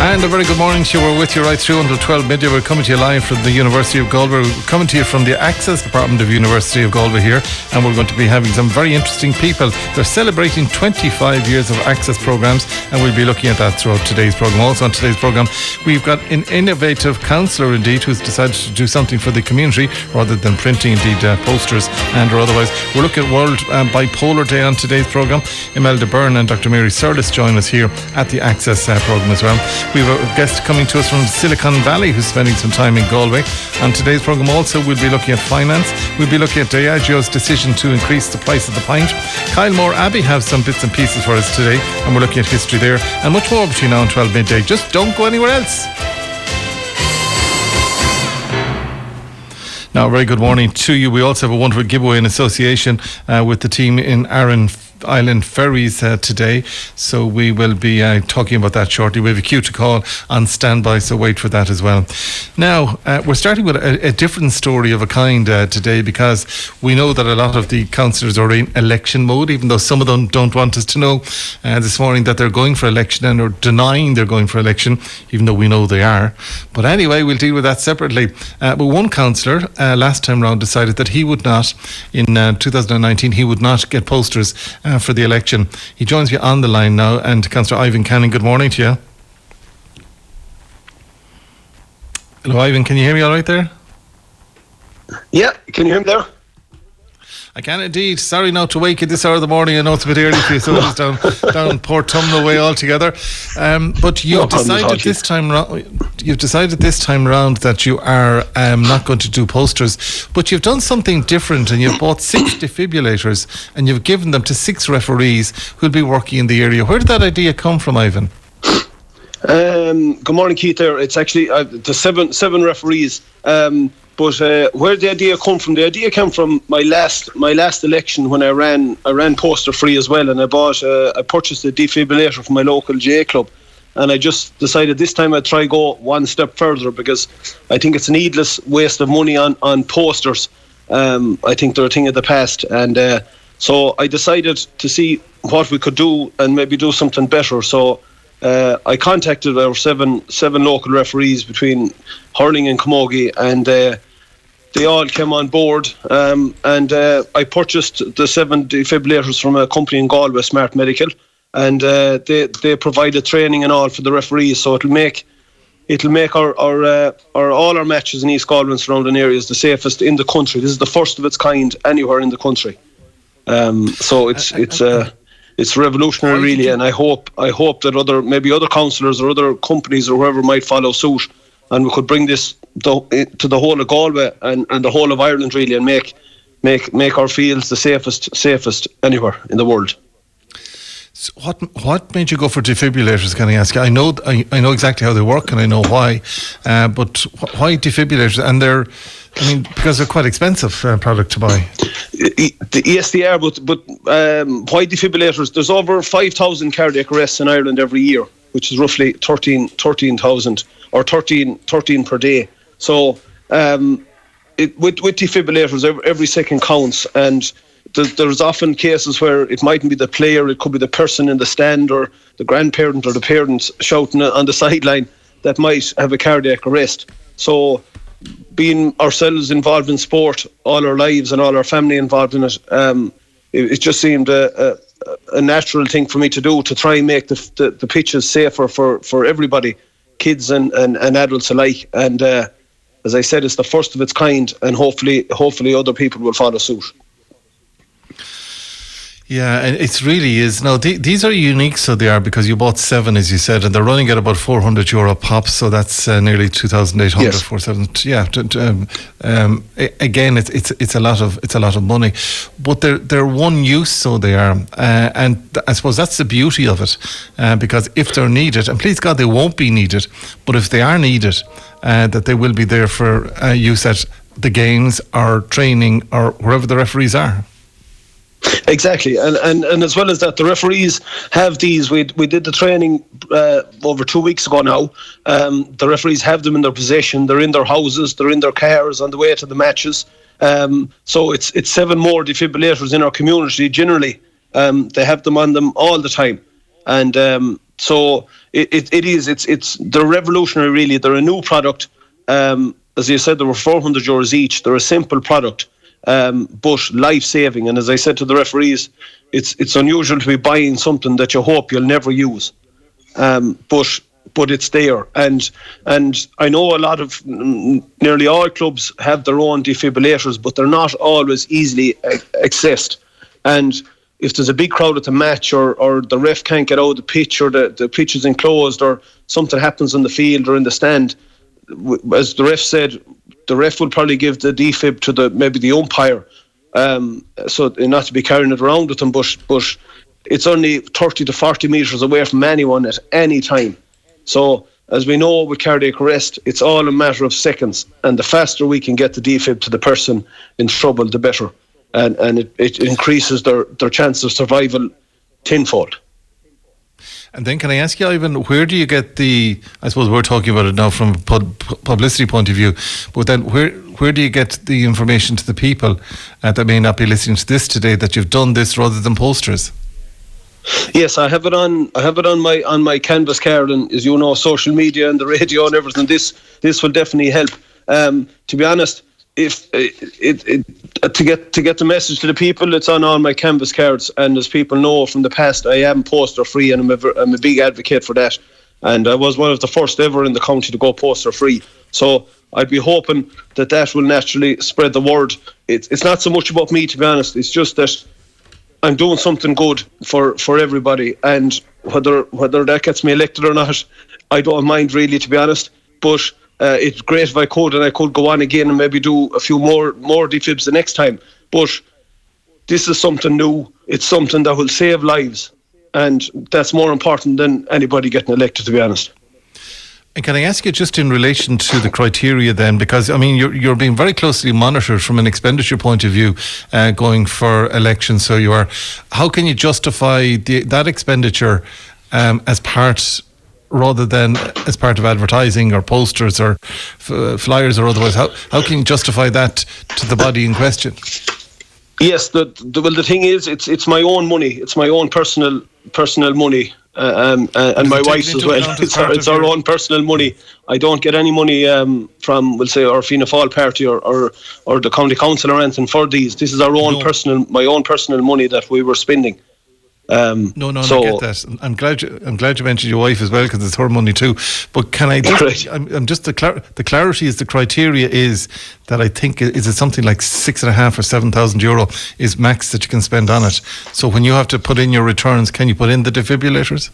And a very good morning to you. We're with you right through until 12 midday. We're coming to you live from the University of Galway. We're coming to you from the Access Department of University of Galway here, and we're going to be having some very interesting people. They're celebrating 25 years of Access programmes, and we'll be looking at that throughout today's programme. Also on today's programme, we've got an innovative counsellor indeed who's decided to do something for the community rather than printing indeed posters and or otherwise. We're looking at World Bipolar Day on today's programme. Imelda Byrne and Dr. Mary Surlis join us here at the Access programme as well. We have a guest coming to us from Silicon Valley who's spending some time in Galway. On today's programme also we'll be looking at finance. We'll be looking at Diageo's decision to increase the price of the pint. Kyle Moore Abbey have some bits and pieces for us today, and we're looking at history there and much more between now and 12 midday. Just don't go anywhere else. Now, a very good morning to you. We also have a wonderful giveaway in association with the team in Arran Island Ferries today, so we will be talking about that shortly. We have a queue to call on standby, so wait for that as well. Now, we're starting with a different story of a kind today, because we know that a lot of the councillors are in election mode, even though some of them don't want us to know this morning that they're going for election and are denying they're going for election, even though we know they are. But anyway, we'll deal with that separately. But one councillor last time round decided that he would not, in 2019, he would not get posters for the election. He joins me on the line now, and Councillor Ivan Canning, good morning to you. Hello Ivan, can you hear me all right there? Yeah, can you hear me there? I can indeed. Sorry now to wake you this hour of the morning. I know it's a bit early for you, so it's down Port Tumnall way altogether. But you've decided this time round that you are not going to do posters, but you've done something different, and you've bought 6 defibrillators and you've given them to 6 referees who'll be working in the area. Where did that idea come from, Ivan? Good morning, Keith. There, it's actually the seven referees. But where the idea come from? The idea came from my last election when I ran poster free as well, and I purchased a defibrillator from my local GA club, and I just decided this time I'd try go one step further, because I think it's a needless waste of money on posters. I think they're a thing of the past, and so I decided to see what we could do and maybe do something better. So I contacted our seven local referees between hurling and camogie, and they all came on board, and I purchased the 7 defibrillators from a company in Galway, Smart Medical, and they provided training and all for the referees, so it'll make our all our matches in East Galway and surrounding areas the safest in the country. This is the first of its kind anywhere in the country, so it's revolutionary really, and I hope that other councillors or other companies or whoever might follow suit, and we could bring this to the whole of Galway and the whole of Ireland really, and make our fields the safest anywhere in the world. So what made you go for defibrillators, can I ask you? I know exactly how they work and I know why, but why defibrillators? And because they're quite expensive product to buy. Yes, they are, but why defibrillators? There's over 5,000 cardiac arrests in Ireland every year, which is roughly 13,000 or 13 per day. So with defibrillators, every second counts, and there's often cases where it mightn't be the player, it could be the person in the stand or the grandparent or the parents shouting on the sideline that might have a cardiac arrest. So being ourselves involved in sport all our lives and all our family involved in it, it just seemed a natural thing for me to do, to try and make the pitches safer for everybody, kids and adults alike. And as I said, it's the first of its kind, and hopefully other people will follow suit. Yeah, and it really is. Now, these are unique, so they are, because you bought 7, as you said, and they're running at about €400 pop, so that's nearly 2,800. Yes. 4,700. Yeah. Again, it's a lot of money, but they're one use, so they are, and I suppose that's the beauty of it, because if they're needed, and please God they won't be needed, but if they are needed, that they will be there for use at the games or training or wherever the referees are. Exactly, and as well as that, the referees have these. We did the training over 2 weeks ago now. The referees have them in their possession. They're in their houses. They're in their cars on the way to the matches. So it's 7 more defibrillators in our community generally. They have them on them all the time. And so they're revolutionary, really. They're a new product. As you said, they were €400 each. They're a simple product, but life-saving. And as I said to the referees, it's unusual to be buying something that you hope you'll never use. But it's there, and I know a lot of nearly all clubs have their own defibrillators, but they're not always easily accessed. And if there's a big crowd at the match, or the ref can't get out of the pitch, or the pitch is enclosed, or something happens on the field or in the stand, as the ref said, the ref will probably give the defib to maybe the umpire, so not to be carrying it around with them, but it's only 30 to 40 metres away from anyone at any time. So, as we know with cardiac arrest, it's all a matter of seconds, and the faster we can get the defib to the person in trouble, the better, and it increases their chance of survival tenfold. And then can I ask you, Ivan, where do you get I suppose we're talking about it now from a publicity point of view, but then where do you get the information to the people that may not be listening to this today that you've done this rather than posters? Yes, I have it on my canvas card, and as you know, social media and the radio and everything. This will definitely help. To be honest, if to get the message to the people, it's on all my canvas cards. And as people know from the past, I am poster free, and I'm a big advocate for that. And I was one of the first ever in the county to go poster free. So I'd be hoping that will naturally spread the word. It's not so much about me, to be honest. It's just that I'm doing something good for everybody, and whether that gets me elected or not, I don't mind really, to be honest. But it's great if I could go on again and maybe do a few more defibs the next time. But this is something new. It's something that will save lives, and that's more important than anybody getting elected, to be honest. And can I ask you just in relation to the criteria then, because I mean you're being very closely monitored from an expenditure point of view going for elections, so you are. How can you justify that expenditure as part rather than as part of advertising or posters or flyers or otherwise? How can you justify that to the body in question? Yes, the thing is, it's my own money. It's my own personal money. And my wife's as well. It's our own personal money. I don't get any money from, we'll say, our Fianna Fáil party or the county council or anything for these. This is our own my own personal money that we were spending. No, so, I get that. I'm glad you mentioned your wife as well, because it's her money too. But can I just? I'm just the clarity is the criteria is that I think is it something like €6,500 or €7,000 is max that you can spend on it. So when you have to put in your returns, can you put in the defibrillators?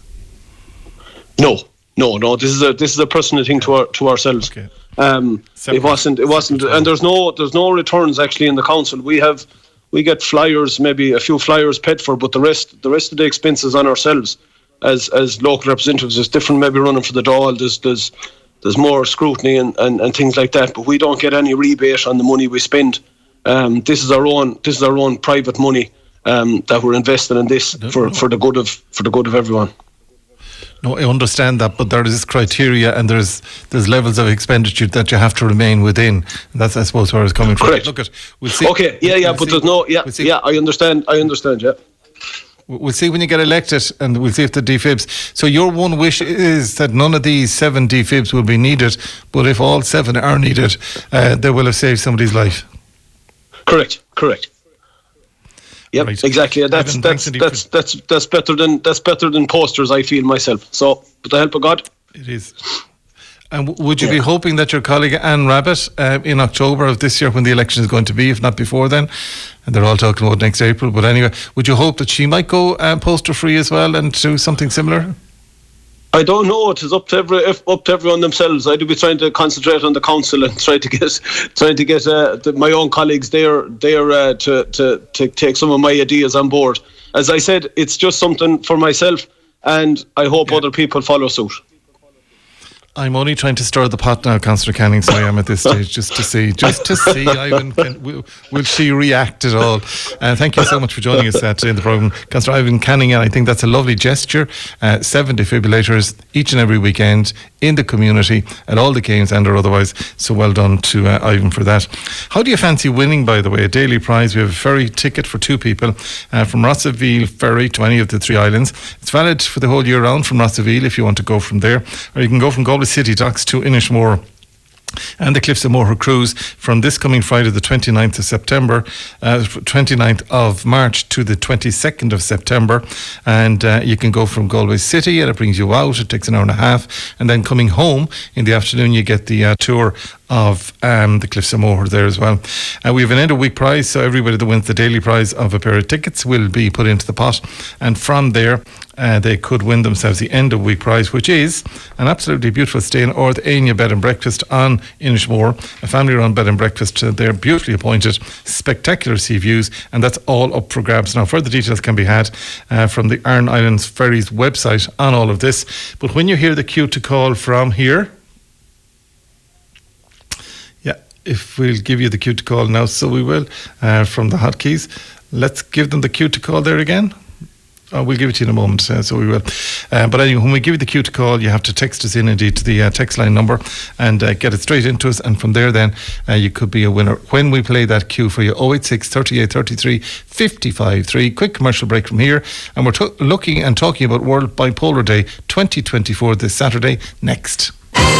No. This is a personal thing to ourselves. Okay. It wasn't, and there's no returns actually in the council. We get flyers, maybe a few flyers paid for, but the rest of the expenses on ourselves as local representatives. There's different, maybe running for the Dáil. There's more scrutiny and things like that. But we don't get any rebate on the money we spend. This is our own private money that we're investing in this for the good of everyone. No, I understand that, but there is criteria and there's levels of expenditure that you have to remain within. And that's, I suppose, where it's coming from. Correct. We'll see. Okay, but there's no, I understand, yeah. We'll see when you get elected, and we'll see if the defibs. So your one wish is that none of these 7 defibs will be needed, but if all 7 are needed, they will have saved somebody's life. Correct. Yep, right. Exactly. That's better than posters, I feel myself. So, with the help of God, it is. And would you be hoping that your colleague Anne Rabbitte in October of this year, when the election is going to be, if not before then, and they're all talking about next April, but anyway, would you hope that she might go poster free as well and do something similar? I don't know. It is up to everyone themselves. I'd be trying to concentrate on the council and try to get my own colleagues there to take some of my ideas on board. As I said, it's just something for myself, and I hope other people follow suit. I'm only trying to stir the pot now, Councillor Canning, so I am at this stage, just to see, Ivan, will she react at all? Thank you so much for joining us today in the programme. Councillor Ivan Canning, and I think that's a lovely gesture. 7 defibrillators each and every weekend in the community, at all the games and or otherwise, so well done to Ivan for that. How do you fancy winning, by the way? A daily prize. We have a ferry ticket for 2 people from Rossaveel Ferry to any of the 3 islands. It's valid for the whole year round from Rossaveel if you want to go from there, or you can go from Galway City Docks to Inishmore and the Cliffs of Moher cruise from this coming Friday the 29th of September, 29th of March to the 22nd of September, and you can go from Galway City and it brings you out. It takes an hour and a half, and then coming home in the afternoon you get the tour of the Cliffs of Moher there as well. We have an end of week prize, so everybody that wins the daily prize of a pair of tickets will be put into the pot, and from there they could win themselves the end of week prize, which is an absolutely beautiful stay in Ord Anya bed and breakfast on Inishmore, a family run bed and breakfast. They're beautifully appointed, spectacular sea views, and that's all up for grabs. Now further details can be had from the Aran Islands Ferries website on all of this, but when you hear the cue to call from here, if we'll give you the cue to call now, so we will, from the hotkeys. Let's give them the cue to call there again. We'll give it to you in a moment, so we will. But anyway, when we give you the cue to call, you have to text us in indeed to the text line number and get it straight into us, and from there then you could be a winner when we play that cue for you. 086 38 33 55 3. Quick commercial break from here, and we're looking and talking about World Bipolar Day 2024 this Saturday next.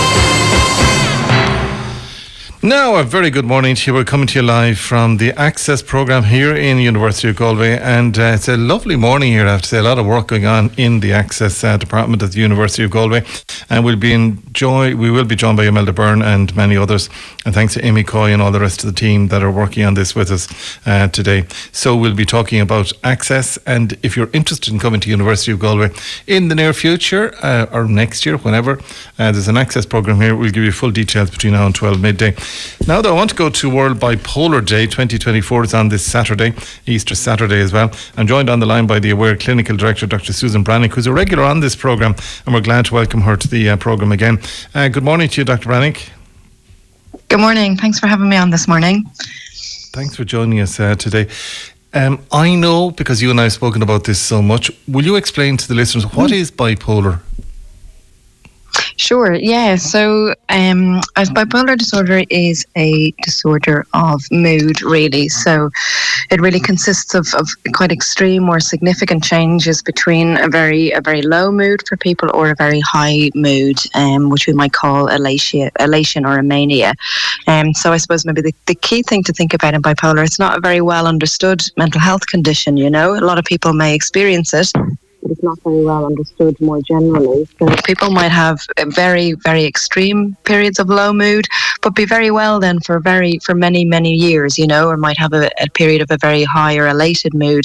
Now, a very good morning to you. We're coming to you live from the Access programme here in the University of Galway, and it's a lovely morning here, I have to say. A lot of work going on in the Access department at the University of Galway, and we will be joined by Imelda Byrne and many others, and thanks to Amy Coy and all the rest of the team that are working on this with us today. So we'll be talking about Access, and if you're interested in coming to University of Galway in the near future or next year, whenever, there's an Access programme here. We'll give you full details between now and 12 midday. Now, though, I want to go to World Bipolar Day 2024. It's on this Saturday, Easter Saturday as well. I'm joined on the line by the Aware Clinical Director, Dr. Susan Brannick, who's a regular on this programme, and we're glad to welcome her to the programme again. Good morning to you, Dr. Brannick. Good morning. Thanks for having me on this morning. Thanks for joining us today. I know, because you and I have spoken about this so much, will you explain to the listeners what is bipolar? Sure, yeah. So as bipolar disorder is a disorder of mood, really. So it really consists of quite extreme or significant changes between a very low mood for people or a very high mood, which we might call elation or a mania. So I suppose maybe the key thing to think about in bipolar, it's not a very well understood mental health condition, you know. A lot of people may experience it, but it's not very well understood more generally. So people might have very, very extreme periods of low mood, but be very well then for many, many years, you know, or might have a period of a very high or elated mood.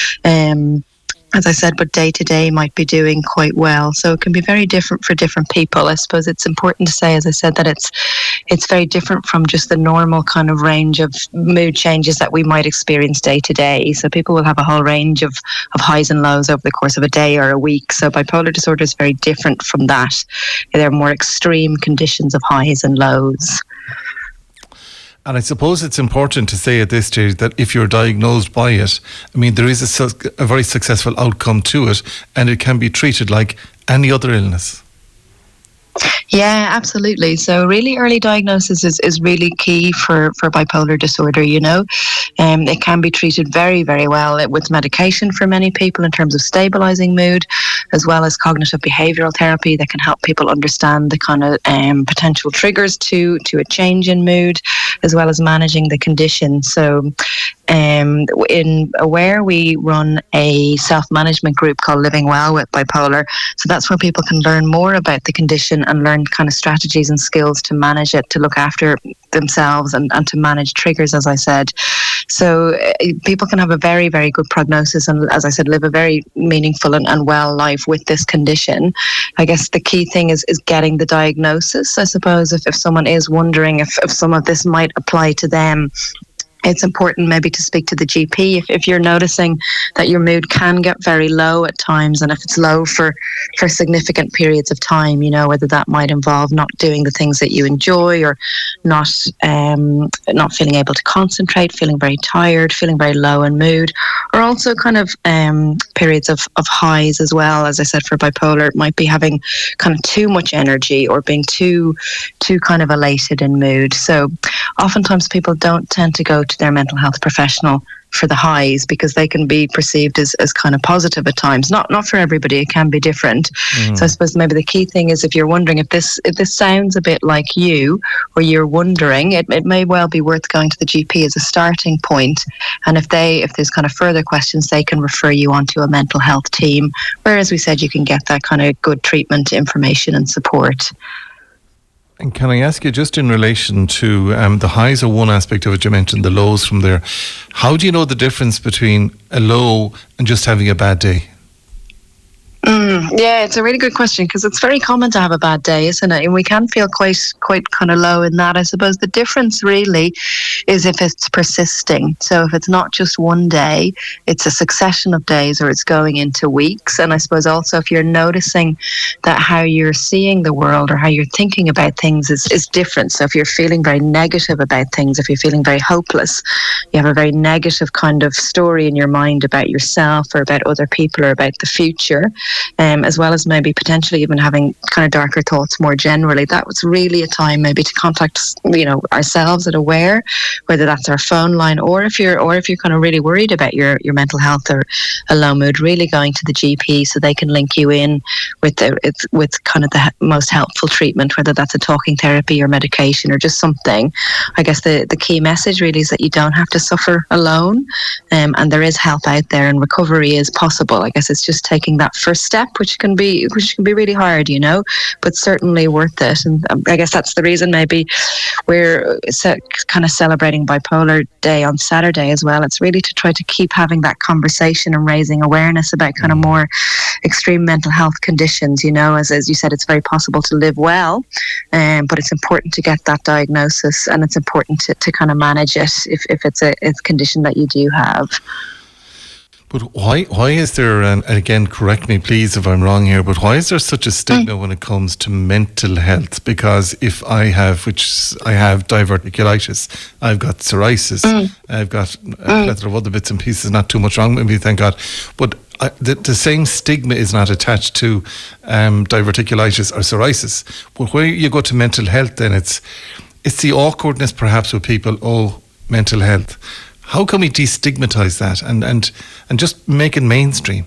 As I said, but day to day might be doing quite well. So it can be very different for different people. I suppose it's important to say, as I said, that it's very different from just the normal kind of range of mood changes that we might experience day to day. So people will have a whole range of highs and lows over the course of a day or a week. So bipolar disorder is very different from that. There are more extreme conditions of highs and lows. And I suppose it's important to say at this stage that if you're diagnosed by it, I mean, there is a very successful outcome to it, and it can be treated like any other illness. Yeah, absolutely. So really early diagnosis is really key for bipolar disorder, you know. It can be treated very, very well with medication for many people in terms of stabilising mood, as well as cognitive behavioural therapy that can help people understand the kind of potential triggers to a change in mood, as well as managing the condition. So in Aware, we run a self-management group called Living Well with Bipolar. So that's where people can learn more about the condition and learn kind of strategies and skills to manage it, to look after themselves and to manage triggers, as I said. So people can have a very, very good prognosis and, as I said, live a very meaningful and well life with this condition. I guess the key thing is getting the diagnosis. I suppose if someone is wondering if some of this might apply to them, it's important maybe to speak to the GP if you're noticing that your mood can get very low at times, and if it's low for significant periods of time, you know, whether that might involve not doing the things that you enjoy, or not feeling able to concentrate, feeling very tired, feeling very low in mood, or also kind of periods of highs as well. As I said, for bipolar, it might be having kind of too much energy or being too kind of elated in mood. So oftentimes people don't tend to go to their mental health professional for the highs, because they can be perceived as kind of positive at times. Not for everybody, it can be different. So I suppose maybe the key thing is, if you're wondering if this sounds a bit like you, or you're wondering, it may well be worth going to the GP as a starting point. And if there's kind of further questions, they can refer you onto a mental health team, where, as we said, you can get that kind of good treatment information and support. And can I ask you, just in relation to the highs are one aspect of it, you mentioned the lows from there. How do you know the difference between a low and just having a bad day? Yeah, it's a really good question, because it's very common to have a bad day, isn't it? And we can feel quite kind of low in that. I suppose the difference really is if it's persisting. So if it's not just one day, it's a succession of days, or it's going into weeks. And I suppose also if you're noticing that how you're seeing the world or how you're thinking about things is different. So if you're feeling very negative about things, if you're feeling very hopeless, you have a very negative kind of story in your mind about yourself or about other people or about the future, as well as maybe potentially even having kind of darker thoughts more generally, that was really a time maybe to contact, you know, ourselves at Aware, whether that's our phone line, or if you're kind of really worried about your mental health or a low mood, really going to the GP so they can link you in with kind of the most helpful treatment, whether that's a talking therapy or medication or just something. I guess the key message really is that you don't have to suffer alone, and there is help out there, and recovery is possible. I guess it's just taking that first step, which can be really hard, you know, but certainly worth it. And I guess that's the reason maybe we're kind of celebrating Bipolar Day on Saturday as well. It's really to try to keep having that conversation and raising awareness about kind of more extreme mental health conditions. You know, as you said, it's very possible to live well, but it's important to get that diagnosis, and it's important to kind of manage it if it's a condition that you do have. But why is there, and again, correct me please if I'm wrong here, but why is there such a stigma when it comes to mental health? Because if I have diverticulitis, I've got psoriasis, I've got a plethora of other bits and pieces, not too much wrong with me, thank God. But the same stigma is not attached to diverticulitis or psoriasis. But where you go to mental health, then it's the awkwardness perhaps with people, mental health. How can we destigmatise that and just make it mainstream?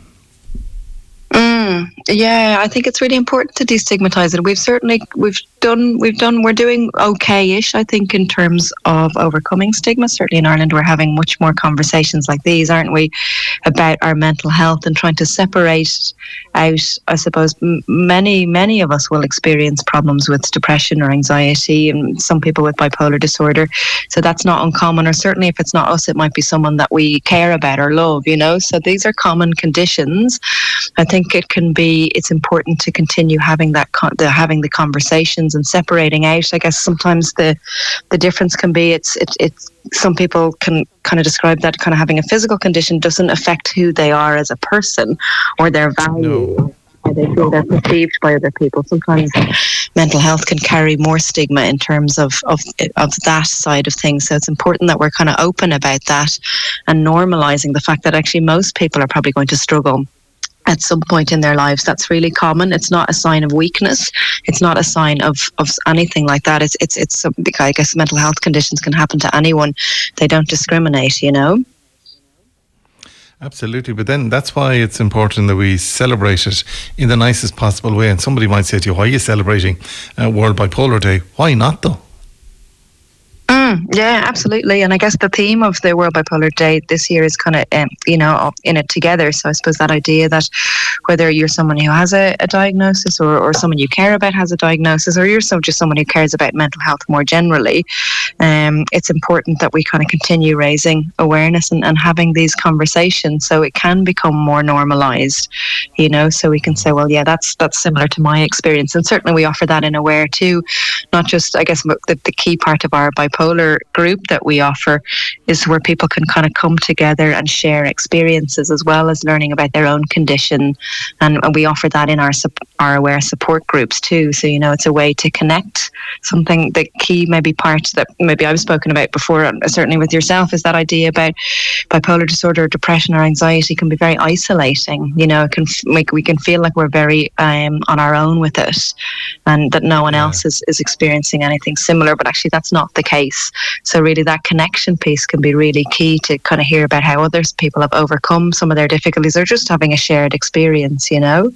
Yeah, I think it's really important to destigmatise it. We're doing okay-ish, I think, in terms of overcoming stigma. Certainly in Ireland, we're having much more conversations like these, aren't we, about our mental health, and trying to separate out, I suppose, many of us will experience problems with depression or anxiety, and some people with bipolar disorder. So that's not uncommon, or certainly if it's not us, it might be someone that we care about or love, you know. So these are common conditions. I think it's important to continue having having the conversations and separating out. I guess sometimes the difference can be it's some people can kind of describe that kind of having a physical condition doesn't affect who they are as a person or their value. No. How they feel they're perceived by other people. Sometimes mental health can carry more stigma in terms of that side of things. So it's important that we're kind of open about that and normalising the fact that actually most people are probably going to struggle at some point in their lives. That's really common. It's not a sign of weakness. It's not a sign of anything like that. It's I guess mental health conditions can happen to anyone. They don't discriminate, you know. Absolutely, but then that's why it's important that we celebrate it in the nicest possible way. And somebody might say to you, why are you celebrating World Bipolar Day? Why not though? Yeah, absolutely. And I guess the theme of the World Bipolar Day this year is kind of, in it together. So I suppose that idea that whether you're someone who has a diagnosis or someone you care about has a diagnosis, or you're just someone who cares about mental health more generally, it's important that we kind of continue raising awareness and having these conversations so it can become more normalised, you know, so we can say, well, yeah, that's similar to my experience. And certainly we offer that in Aware too, not just, I guess, the key part of our bipolar smaller group that we offer is where people can kind of come together and share experiences as well as learning about their own condition. And we offer that in our Aware support groups too. So, it's a way to connect. Something, the key maybe part that maybe I've spoken about before, certainly with yourself, is that idea about bipolar disorder, depression or anxiety can be very isolating. It can we can feel like we're very on our own with it, and that no one else is experiencing anything similar, but actually that's not the case. So really that connection piece can be really key to kind of hear about how other people have overcome some of their difficulties or just having a shared experience,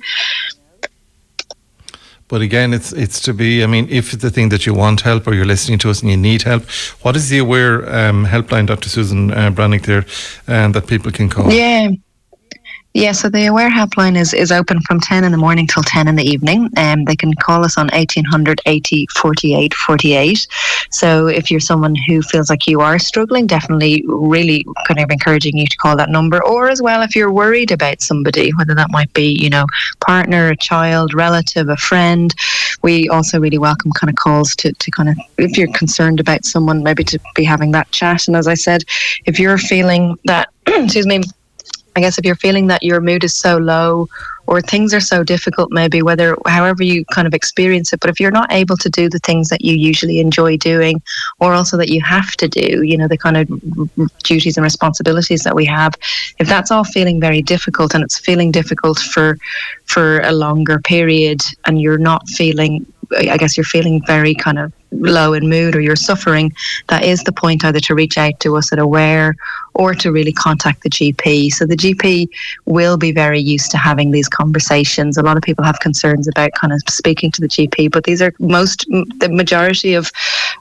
But again, it's to be, if it's the thing that you want help or you're listening to us and you need help, what is the Aware helpline, Dr. Susan Brannick, there, that people can call? Yeah, so the Aware helpline is open from 10 in the morning till 10 in the evening. They can call us on 1800 80 48 48. So if you're someone who feels like you are struggling, definitely really kind of encouraging you to call that number. Or as well, if you're worried about somebody, whether that might be, partner, a child, relative, a friend, we also really welcome kind of calls to kind of, if you're concerned about someone, maybe to be having that chat. And as I said, if you're feeling that, excuse me, I guess if you're feeling that your mood is so low or things are so difficult, maybe however you kind of experience it, but if you're not able to do the things that you usually enjoy doing, or also that you have to do, the kind of duties and responsibilities that we have, if that's all feeling very difficult and it's feeling difficult for a longer period and you're not feeling, I guess you're feeling very kind of low in mood or you're suffering, that is the point either to reach out to us at Aware or to really contact the GP. So the GP will be very used to having these conversations. A lot of people have concerns about kind of speaking to the GP, but these are the majority of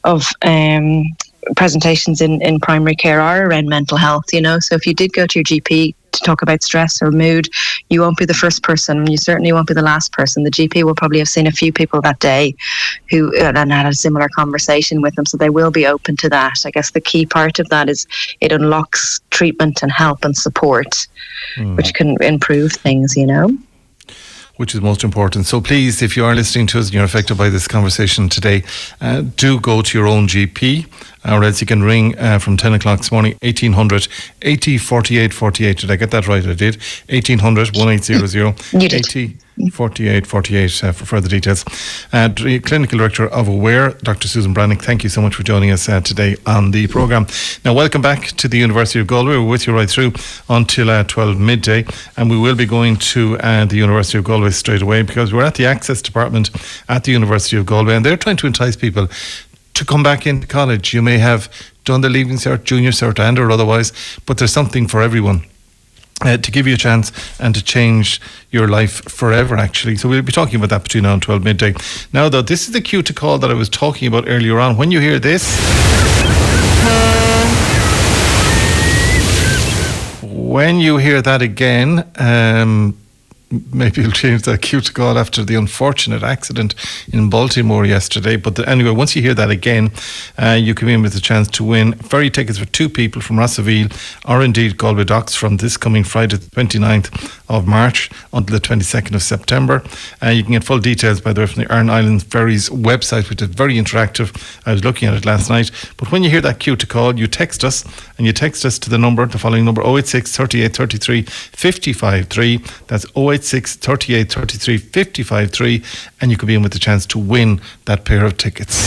presentations in primary care are around mental health, so if you did go to your GP to talk about stress or mood, you won't be the first person, you certainly won't be the last person. The GP will probably have seen a few people that day who and had a similar conversation with them, so they will be open to that. I guess the key part of that is it unlocks treatment and help and support, which can improve things, Which is most important. So please, if you are listening to us and you're affected by this conversation today, do go to your own GP, or else you can ring from 10 o'clock this morning, 1800 80 48 48. Did I get that right? I did. 1800 1800 80 48 48 for further details. Clinical Director of Aware, Dr. Susan Brannick, thank you so much for joining us today on the programme. Now, welcome back to the University of Galway. We're with you right through until 12 midday, and we will be going to the University of Galway straight away, because we're at the Access Department at the University of Galway, and they're trying to entice people to come back into college. You may have done the Leaving Cert, Junior Cert and or otherwise, but there's something for everyone. To give you a chance and to change your life forever, actually. So we'll be talking about that between now and 12 midday. Now, though, this is the cue to call that I was talking about earlier on. When you hear this, when you hear that again, maybe you'll change that cue to call after the unfortunate accident in Baltimore yesterday. But anyway, once you hear that again, you come in with a chance to win ferry tickets for 2 people from Rossaville or indeed Galway Docks from this coming Friday, the 29th of March until the 22nd of September. You can get full details, by the way, from the Aran Island Ferries website, which is very interactive. I was looking at it last night. But when you hear that cue to call, you text us, and you text us to the following number, 086 38 33 55 3. That's 086 38 33 55 3, and you could be in with the chance to win that pair of tickets.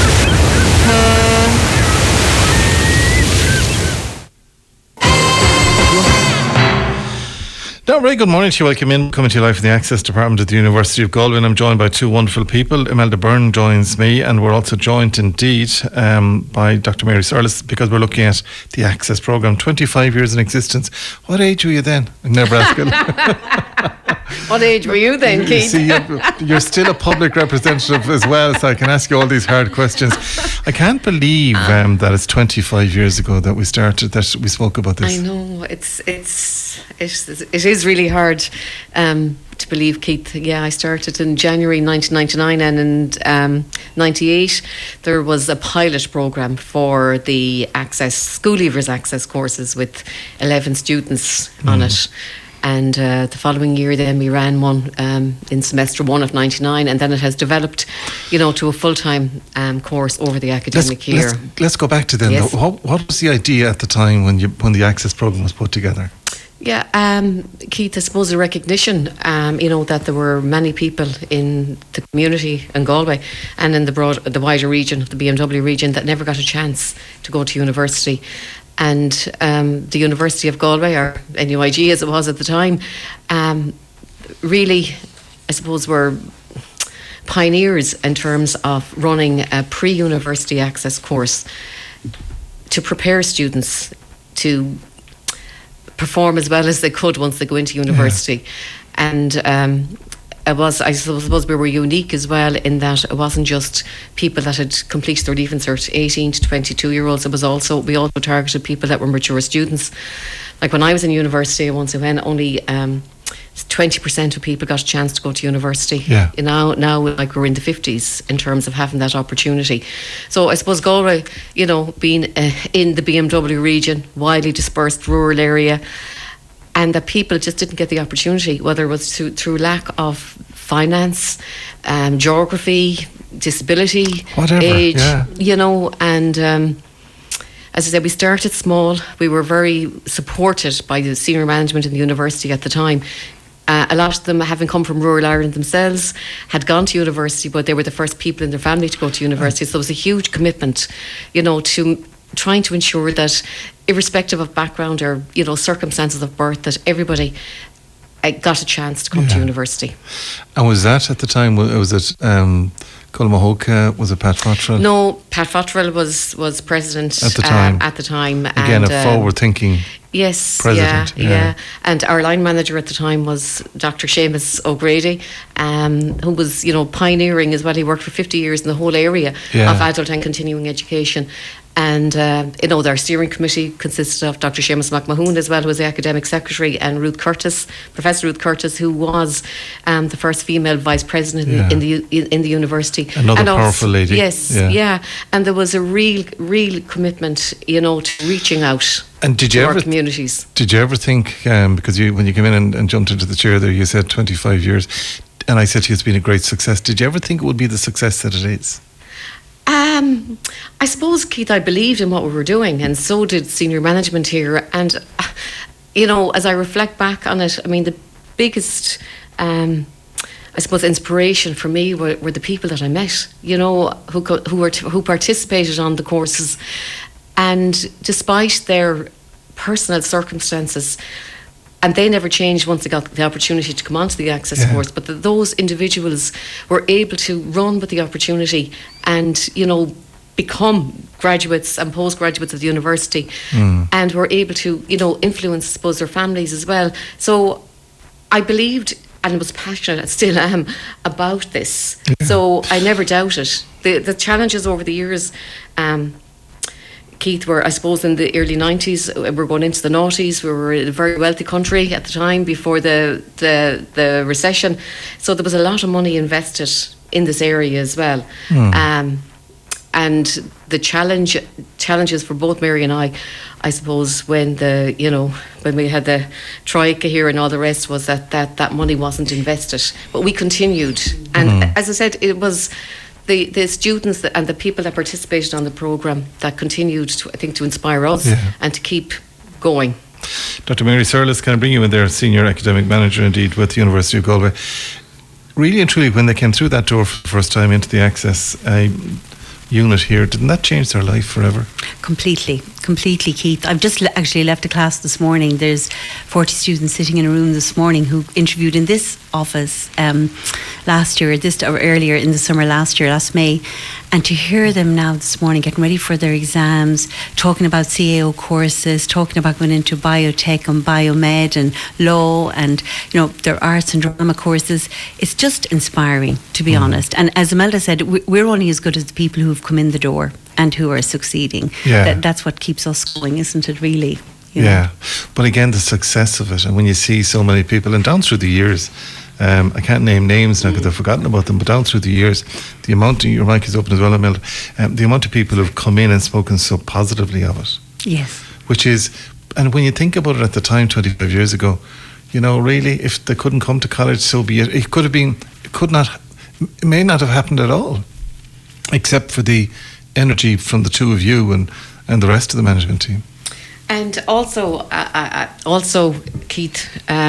Now, very good morning to you. Welcome in. Coming to you live from the Access Department at the University of Galway, and I'm joined by 2 wonderful people. Imelda Byrne joins me, and we're also joined indeed by Dr. Mary Searles, because we're looking at the Access programme. 25 years in existence. What age were you then? I never ask you. What age were you then, Keith? See, you're still a public representative as well, so I can ask you all these hard questions. I can't believe that it's 25 years ago that we spoke about this. I know, it is really hard to believe, Keith. Yeah, I started in January 1999, and in 98 there was a pilot programme for the Access School Leavers Access courses with 11 students on it. And the following year then we ran one in semester 1 of 99, and then it has developed, to a full-time course over the academic year. Let's go back to then. Yes. What was the idea at the time when the Access programme was put together? Yeah, Keith, I suppose a recognition, that there were many people in the community in Galway and in the wider region, the BMW region, that never got a chance to go to university. And the University of Galway, or NUIG as it was at the time, really, I suppose, were pioneers in terms of running a pre-university access course to prepare students to perform as well as they could once they go into university. Yeah. And I suppose we were unique as well in that it wasn't just people that had completed their Leaving Cert, 18 to 22 year olds. We also targeted people that were mature students. Like when I was in university, once I went, only 20% of people got a chance to go to university. Yeah. Now like we're in the 50s in terms of having that opportunity. So I suppose Galway, being in the BMW region, widely dispersed rural area, and that people just didn't get the opportunity, whether it was through lack of finance, geography, disability, whatever, age, yeah. And as I said, we started small. We were very supported by the senior management in the university at the time. A lot of them, having come from rural Ireland themselves, had gone to university, but they were the first people in their family to go to university. So there was a huge commitment, to trying to ensure that, irrespective of background or circumstances of birth, that everybody got a chance to come to university. And was that at the time? Was it Colm Ó HÓca? Was it Pat Fottrell? No, Pat Fottrell was president at the time. Again, and, a forward-thinking. Yes, president. Yeah. And our line manager at the time was Dr. Seamus O'Grady, who was, pioneering as well. He worked for 50 years in the whole area of adult and continuing education. And, their steering committee consisted of Dr. Seamus McMahon as well, who was the academic secretary, and Professor Ruth Curtis, who was the first female vice president in the university. Another powerful lady. Yes, yeah. And there was a real commitment, to reaching out to our communities. Did you ever think, because when you came in and jumped into the chair there, you said 25 years, and I said to you it's been a great success. Did you ever think it would be the success that it is? I suppose, Keith, I believed in what we were doing, and so did senior management here. And, as I reflect back on it, I mean, the biggest, I suppose, inspiration for me were the people that I met, who participated on the courses. And despite their personal circumstances, and they never changed once they got the opportunity to come onto the Access course, but those individuals were able to run with the opportunity and, become graduates and postgraduates of the university, and were able to, influence, I suppose, their families as well. So I believed and was passionate, and still am, about this. Yeah. So I never doubted. The challenges over the years, Keith, were, I suppose, in the early 90s, we're going into the noughties. We were in a very wealthy country at the time before the recession. So there was a lot of money invested in this area as well. And the challenges for both Mary and I suppose, when when we had the Troika here and all the rest, was that money wasn't invested. But we continued. And as I said, it was the students and the people that participated on the programme that continued to inspire us and to keep going. Dr. Mary Searles, can I bring you in there, Senior Academic Manager indeed with the University of Galway. Really and truly, when they came through that door for the first time into the Access unit here, didn't that change their life forever? Completely, Keith. I've just actually left a class this morning. There's 40 students sitting in a room this morning who interviewed in this office last year, or earlier in the summer last May, and to hear them now this morning getting ready for their exams, talking about CAO courses, talking about going into biotech and biomed and law and their arts and drama courses, it's just inspiring, to be honest. And as Imelda said, we're only as good as the people who've come in the door and who are succeeding. That's what keeps us going, isn't it, really? Yeah, but again, the success of it, and when you see so many people, and down through the years, I can't name names now because I've forgotten about them, but down through the years, the amount, your mic is open as well, Imelda, the amount of people who've come in and spoken so positively of it. Yes. Which is, and when you think about it at the time, 25 years ago, you know, really, if they couldn't come to college, so be it. It may not have happened at all, except for the energy from the two of you and the rest of the management team. And also, Keith,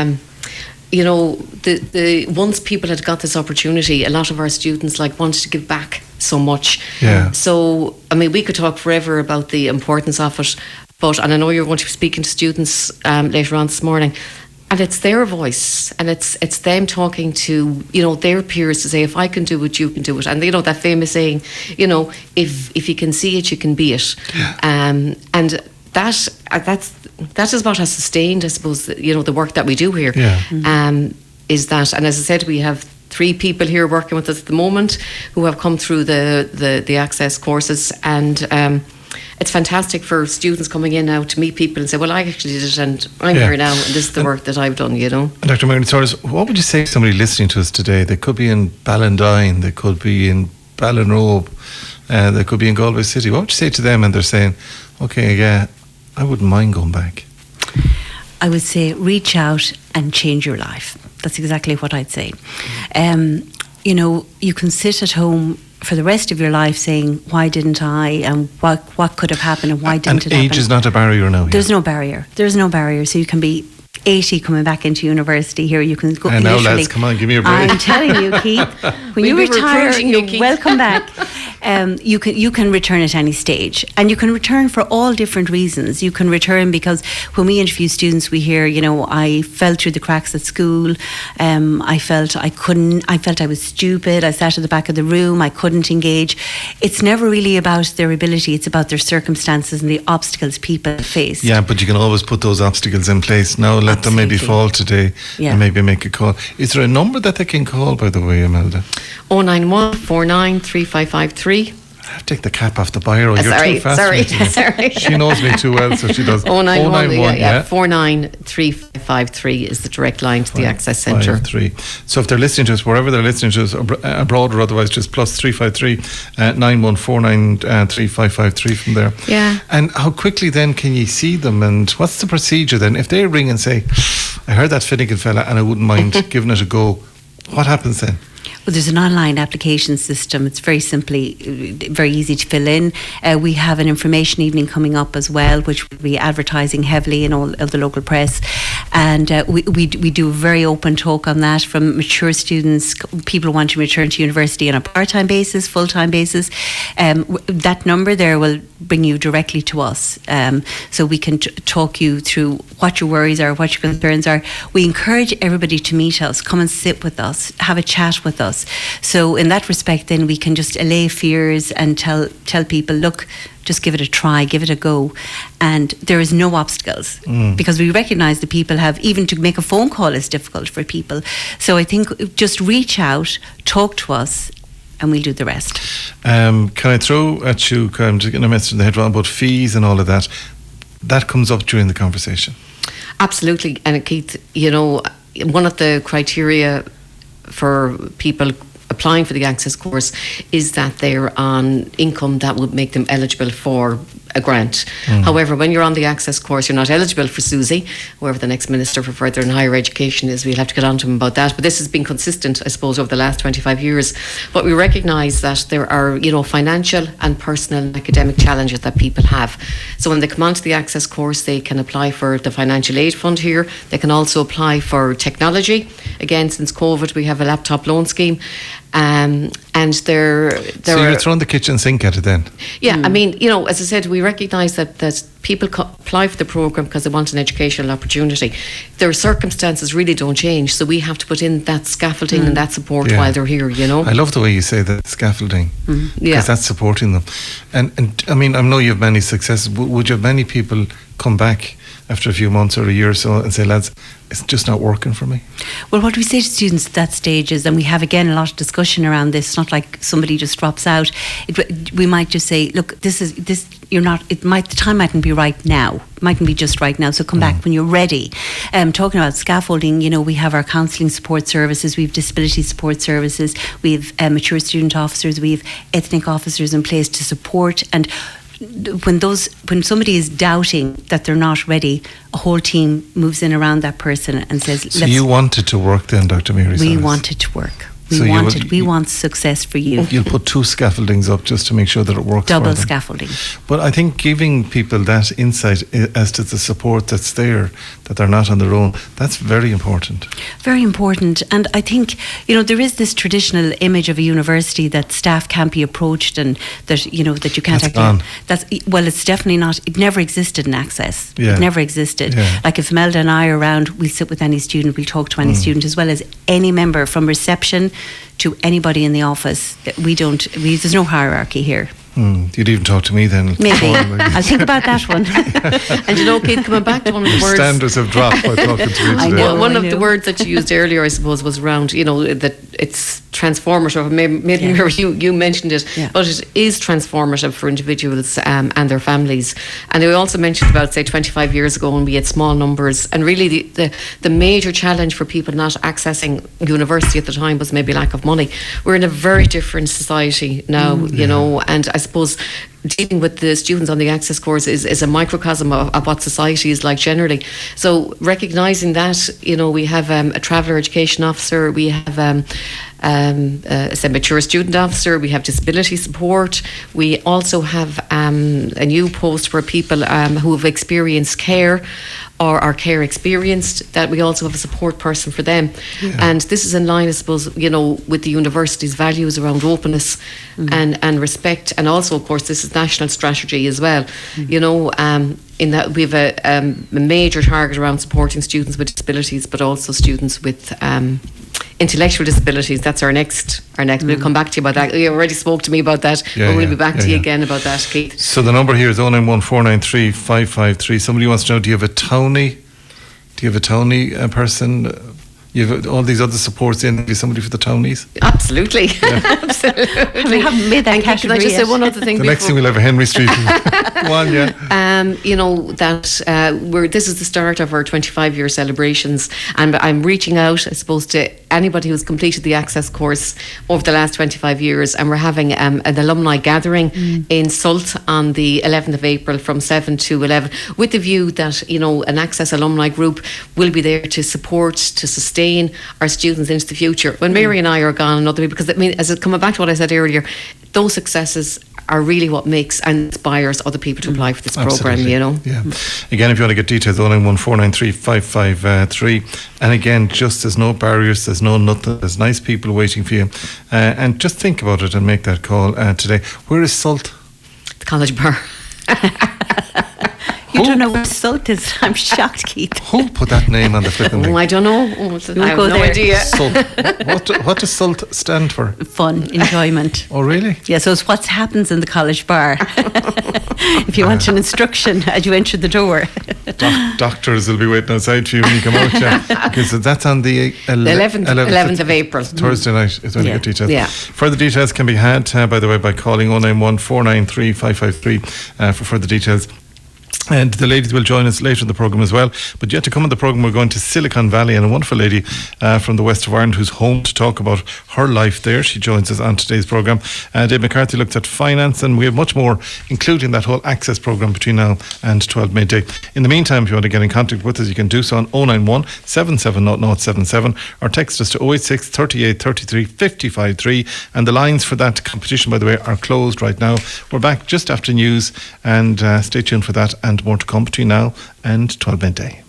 you know, the once people had got this opportunity, a lot of our students wanted to give back so much. Yeah. So, I mean, we could talk forever about the importance of it, and I know you're going to be speaking to students later on this morning. And it's their voice, and it's them talking to, you know, their peers to say, if I can do it, you can do it. And you know that famous saying, you know, if you can see it, you can be it. Yeah. And that is what has sustained, I suppose, you know, the work that we do here. Yeah. Is that, and as I said, we have 3 people here working with us at the moment who have come through the Access courses, and it's fantastic for students coming in now to meet people and say, well, I actually did it, and I'm here now, and this is the work that I've done, you know. Dr. Marion Torres, what would you say to somebody listening to us today? They could be in Ballantyne, they could be in Ballinrobe, they could be in Galway City. What would you say to them? And they're saying, okay, yeah, I wouldn't mind going back. I would say reach out and change your life. That's exactly what I'd say. You know, you can sit at home for the rest of your life saying, why didn't I, and what could have happened, and why didn't it happen? And age is not a barrier now. There's no barrier. There's no barrier. So you can be 80 coming back into university here. You can go. And now, lads, come on, give me a break. I'm telling you, Keith, when you retire, you're welcome back. You can return at any stage, and you can return for all different reasons. You can return because when we interview students, we hear, you know, I fell through the cracks at school. I felt I couldn't. I felt I was stupid. I sat at the back of the room. I couldn't engage. It's never really about their ability. It's about their circumstances and the obstacles people face. Yeah, but you can always put those obstacles in place. Now let them maybe fall today, and maybe make a call. Is there a number that they can call, by the way, Imelda? 091 49 3553. I have to take the cap off the biro. You're sorry, too fast. sorry. She knows me too well, so she does. 091 49 3553 is the direct line to the Access Centre. So if they're listening to us, wherever they're listening to us, abroad or otherwise, just plus 353 9149 3553 from there. Yeah. And how quickly then can you see them, and what's the procedure then? If they ring and say, I heard that Finnegan fella and I wouldn't mind giving it a go, what happens then? Well, there's an online application system. It's very easy to fill in. We have an information evening coming up as well, which will be advertising heavily in all of the local press. And we do a very open talk on that, from mature students, people wanting to return to university on a part-time basis, full-time basis. That number there will bring you directly to us. So we can talk you through what your worries are, what your concerns are. We encourage everybody to meet us, come and sit with us, have a chat with us. So in that respect, then we can just allay fears and tell people, look, just give it a try, give it a go. And there is no obstacles, because we recognise that people have, even to make a phone call is difficult for people. So I think just reach out, talk to us, and we'll do the rest. Can I throw at you, I'm just getting a message in the head about fees and all of that. That comes up during the conversation. Absolutely. And Keith, you know, one of the criteria for people applying for the Access course is that they're on income that would make them eligible for a grant. However, when you're on the Access course, you're not eligible for SUSI, whoever the next Minister for Further and Higher Education is. We'll have to get on to him about that. But this has been consistent, I suppose, over the last 25 years. But we recognise that there are, you know, financial and personal and academic challenges that people have. So when they come onto the Access course, they can apply for the financial aid fund here. They can also apply for technology. Again, since COVID, we have a laptop loan scheme. And so you're throwing the kitchen sink at it then? Yeah, I mean, you know, as I said, we recognise that people apply for the programme because they want an educational opportunity. Their circumstances really don't change, so we have to put in that scaffolding and that support while they're here, you know. I love the way you say that, scaffolding, because that's supporting them. And I mean, I know you have many successes. Would you have many people come back after a few months or a year or so and say, lads, it's just not working for me? Well, what we say to students at that stage is, and we have again a lot of discussion around this, it's not like somebody just drops out. We might just say, look, the time mightn't be right now. It mightn't be just right now, so come back when you're ready. Talking about scaffolding, you know, we have our counselling support services, we have disability support services, we have mature student officers, we have ethnic officers in place to support, and when somebody is doubting that they're not ready, a whole team moves in around that person and says, so you wanted to work then, Dr. Mary? We wanted to work. We want success for you. You'll put 2 scaffoldings up just to make sure that it works. Double scaffolding. But I think giving people that insight as to the support that's there, that they're not on their own, that's very important. Very important. And I think, there is this traditional image of a university that staff can't be approached and that, that you can't it's definitely not. It never existed in Access. Yeah. It never existed. Yeah. Like if Melda and I are around, we'll sit with any student, we'll talk to any student, as well as any member from reception to anybody in the office. There's no hierarchy here. You'd even talk to me then. Maybe. I'll think about that one. And Kate, coming back to one of the words, standards have dropped by talking to me today. One of the words that you used earlier, I suppose, was around, that it's transformative. Maybe you mentioned it, but it is transformative for individuals and their families. And we also mentioned about, say, 25 years ago when we had small numbers, and really the major challenge for people not accessing university at the time was maybe lack of money. We're in a very different society now, and I suppose dealing with the students on the Access course is a microcosm of what society is like generally. So recognising that, we have a traveller education officer, we have a mature student officer, we have disability support, we also have a new post for people who have experienced care or are care experienced, that we also have a support person for them. And this is in line, I suppose, with the university's values around openness and respect, and also, of course, this is national strategy as well. In that we have a major target around supporting students with disabilities, but also students with intellectual disabilities. That's our next. We'll come back to you about that. You already spoke to me about that, but we'll be back to you again about that, Keith. So the number here is 091493 553. Somebody wants to know, do you have a Tony? Do you have a Tony person? You have all these other supports in. Have you somebody for the Townies? Absolutely. Absolutely. We haven't made that category. Can I just say one other thing? The next thing we'll have a Henry Street. Go on, this is the start of our 25-year celebrations, and I'm reaching out, I suppose, to anybody who's completed the Access course over the last 25 years, and we're having an alumni gathering in Sult on the 11th of April from 7 to 11, with the view that, an Access alumni group will be there to support, to sustain our students into the future. When Mary and I are gone, and other people, because as coming back to what I said earlier, those successes are really what makes and inspires other people to apply for this programme, Yeah. Again, if you want to get details, 091493 553. And again, just there's no barriers, there's no nothing, there's nice people waiting for you. And just think about it and make that call today. Where is Sult? The College Bar. You don't know what Sult is? I'm shocked, Keith. Who put that name on the flipping thing? I don't know. I have no idea. Sult. What does Sult stand for? Fun, enjoyment. Oh, really? Yeah, so it's what happens in the College Bar. If you want an instruction as you enter the door. Doctors will be waiting outside for you when you come out, because that's on the 11th of April. Thursday night is when you get details. Yeah. Further details can be had, by the way, by calling 091493 553 for further details. And the ladies will join us later in the programme as well. But yet to come on the programme, we're going to Silicon Valley, and a wonderful lady from the west of Ireland who's home to talk about her life there. She joins us on today's programme. Dave McCarthy looked at finance, and we have much more, including that whole Access programme between now and 12 midday. In the meantime, if you want to get in contact with us, you can do so on 091 770077 or text us to 086 38 33 55 3. And the lines for that competition, by the way, are closed right now. We're back just after news, and stay tuned for that and more to come between now and 12 midday.